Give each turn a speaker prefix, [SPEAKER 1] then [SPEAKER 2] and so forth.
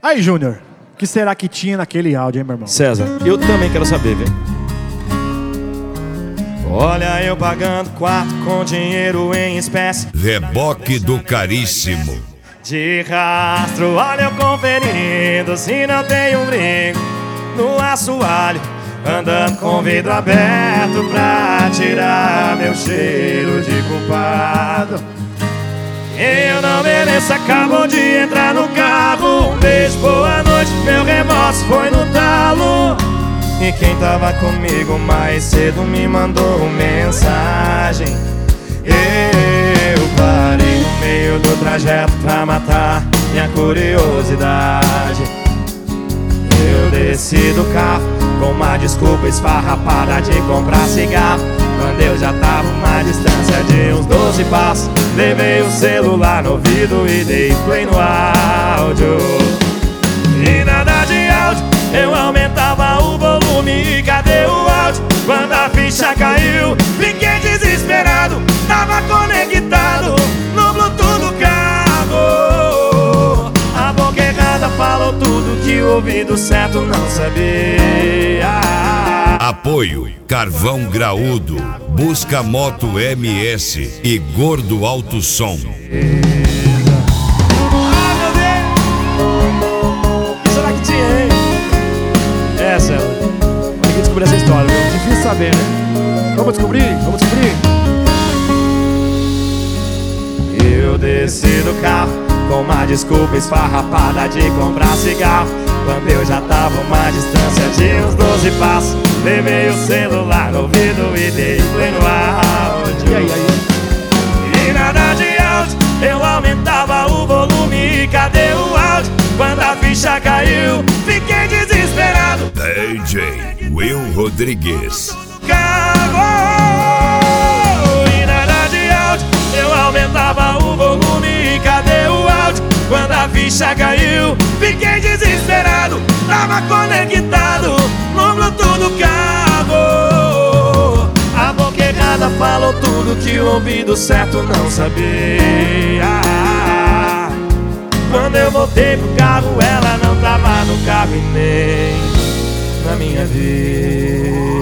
[SPEAKER 1] Aí, Júnior, o que será que tinha naquele áudio, hein, meu irmão?
[SPEAKER 2] César, eu também quero saber, viu? Olha eu pagando quarto com dinheiro em espécie,
[SPEAKER 3] Reboque do Caríssimo.
[SPEAKER 2] de rastro, olha eu conferindo se não tem um brinco no assoalho, andando com vidro aberto pra tirar meu cheiro de culpado. Eu não mereço, acabou de entrar no carro. Um beijo, boa noite, meu remorso foi no talo. E quem tava comigo mais cedo me mandou mensagem. Eu parei no meio do trajeto pra matar minha curiosidade. Eu desci do carro com uma desculpa esfarrapada de comprar cigarro, quando eu já tava uma distância de uns 12 passos. Levei o celular no ouvido e dei play no áudio. E nada de áudio, eu aumentava o volume. E cadê o áudio? Quando a ficha caiu, fiquei desesperado. Tava conectado no Bluetooth do carro. A boca errada falou tudo que o ouvido certo não sabia.
[SPEAKER 3] Apoio Carvão Graúdo, Busca Moto MS e Gordo Alto Som.
[SPEAKER 2] Ah, meu Deus! O que será que tinha, hein? Essa, tem que descobrir essa história, viu?
[SPEAKER 1] Difícil saber, né? Vamos descobrir? Vamos descobrir?
[SPEAKER 2] Eu desci do carro com uma desculpa esfarrapada de comprar cigarro, quando eu já tava uma distância de uns 12 passos. Levei o celular no ouvido e dei play no áudio.
[SPEAKER 1] E aí?
[SPEAKER 2] E nada de áudio, eu aumentava o volume. E cadê o áudio? Quando a ficha caiu, fiquei desesperado.
[SPEAKER 3] DJ Will Rodrigues.
[SPEAKER 2] Carro! E nada de áudio, eu aumentava o volume. E cadê o áudio? Quando a ficha caiu, fiquei desesperado. Tava conectado no Bluetooth do carro. A boca errada falou tudo que o ouvido certo não sabia. Quando eu voltei pro carro, ela não tava no carro e nem na minha vida.